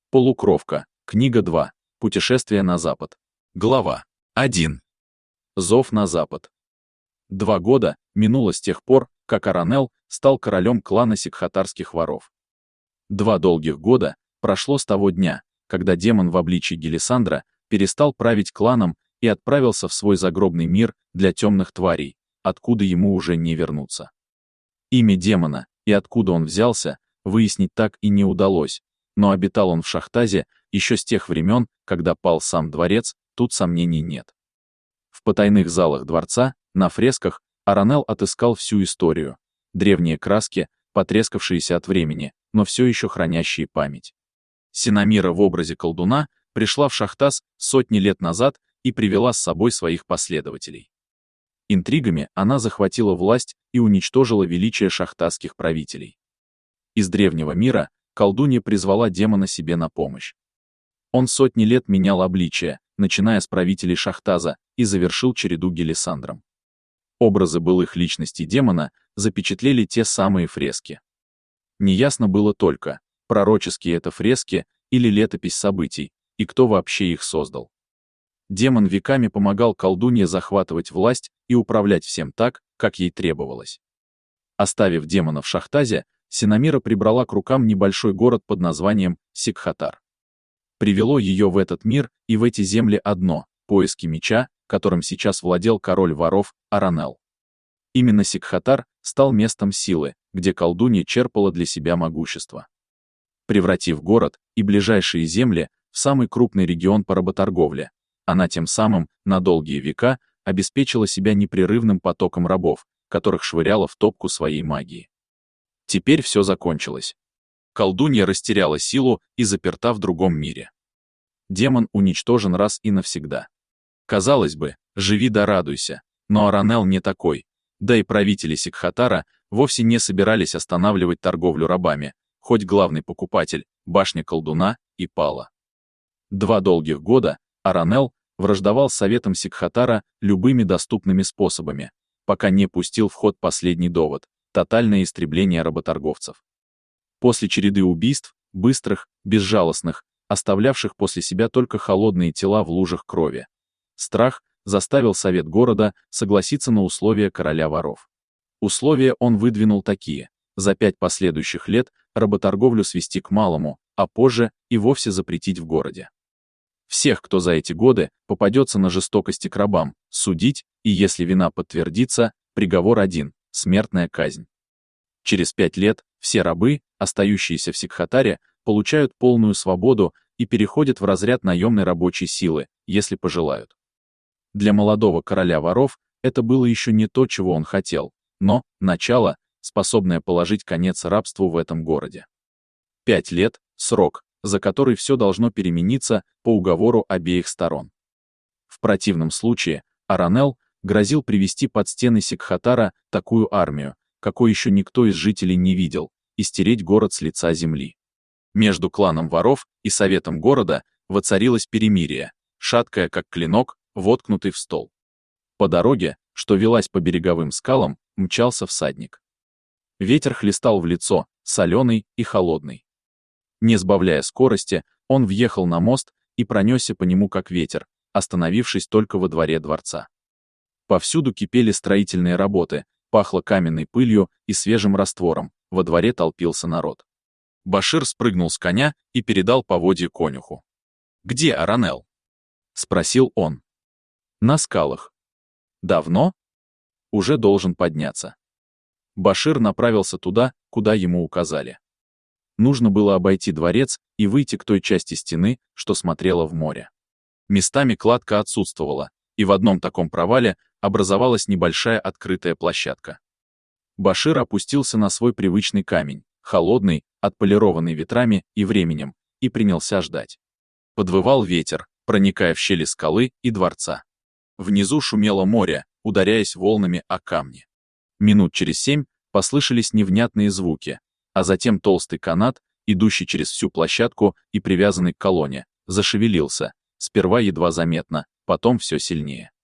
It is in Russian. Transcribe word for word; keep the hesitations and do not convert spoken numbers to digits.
Полукровка. Книга два. Путешествие на запад. Глава один. Зов на запад. Два года минуло с тех пор, как Аранел стал королем клана сикхатарских воров. Два долгих года прошло с того дня, когда демон в обличии Гелисандра перестал править кланом и отправился в свой загробный мир для темных тварей, откуда ему уже не вернуться. Имя демона и откуда он взялся, выяснить так и не удалось, но обитал он в Шахтазе еще с тех времен, когда пал сам дворец, тут сомнений нет. В потайных залах дворца, на фресках, Аранел отыскал всю историю, древние краски, потрескавшиеся от времени, но все еще хранящие память. Синамира в образе колдуна пришла в Шахтаз сотни лет назад и привела с собой своих последователей. Интригами она захватила власть и уничтожила величие шахтазских правителей. Из древнего мира колдунья призвала демона себе на помощь. Он сотни лет менял обличие, начиная с правителей Шахтаза, и завершил череду Гелисандром. Образы былых личностей демона запечатлели те самые фрески. Неясно было только, пророческие это фрески или летопись событий, и кто вообще их создал. Демон веками помогал колдунье захватывать власть и управлять всем так, как ей требовалось. Оставив демона в Шахтазе, Синамира прибрала к рукам небольшой город под названием Сикхатар. Привело ее в этот мир и в эти земли одно — поиски меча, которым сейчас владел король воров Аранел. Именно Сикхатар стал местом силы, где колдунья черпала для себя могущество. Превратив город и ближайшие земли в самый крупный регион по работорговле, она тем самым на долгие века обеспечила себя непрерывным потоком рабов, которых швыряла в топку своей магии. Теперь все закончилось. Колдунья растеряла силу и заперта в другом мире. Демон уничтожен раз и навсегда. Казалось бы, живи да радуйся, но Аранел не такой, да и правители Сикхатара вовсе не собирались останавливать торговлю рабами, хоть главный покупатель, башня колдуна, и пала. Два долгих года Аранел враждовал с советом Сикхатара любыми доступными способами, пока не пустил в ход последний довод — тотальное истребление работорговцев. После череды убийств, быстрых, безжалостных, оставлявших после себя только холодные тела в лужах крови, страх заставил совет города согласиться на условия короля воров. Условия он выдвинул такие: за пять последующих лет работорговлю свести к малому, а позже и вовсе запретить в городе. Всех, кто за эти годы попадется на жестокости к рабам, судить, и если вина подтвердится, приговор один — смертная казнь. Через пять лет все рабы, остающиеся в Сикхатаре, получают полную свободу и переходят в разряд наемной рабочей силы, если пожелают. Для молодого короля воров это было еще не то, чего он хотел, но начало, способное положить конец рабству в этом городе. Пять лет — срок, за который все должно перемениться по уговору обеих сторон. В противном случае Аранел грозил привести под стены Сикхатара такую армию, какой еще никто из жителей не видел, и стереть город с лица земли. Между кланом воров и советом города воцарилось перемирие, шаткое как клинок, воткнутый в стол. По дороге, что велась по береговым скалам, мчался всадник. Ветер хлестал в лицо, соленый и холодный. Не сбавляя скорости, он въехал на мост и пронесся по нему как ветер, остановившись только во дворе дворца. Повсюду кипели строительные работы, пахло каменной пылью и свежим раствором, во дворе толпился народ. Башир спрыгнул с коня и передал поводье конюху. «Где Аранел?» — спросил он. «На скалах». «Давно?» «Уже должен подняться». Башир направился туда, куда ему указали. Нужно было обойти дворец и выйти к той части стены, что смотрела в море. Местами кладка отсутствовала, и в одном таком провале образовалась небольшая открытая площадка. Башир опустился на свой привычный камень, холодный, отполированный ветрами и временем, и принялся ждать. Подвывал ветер, проникая в щели скалы и дворца. Внизу шумело море, ударяясь волнами о камни. Минут через семь послышались невнятные звуки, а затем толстый канат, идущий через всю площадку и привязанный к колонне, зашевелился, сперва едва заметно, потом все сильнее.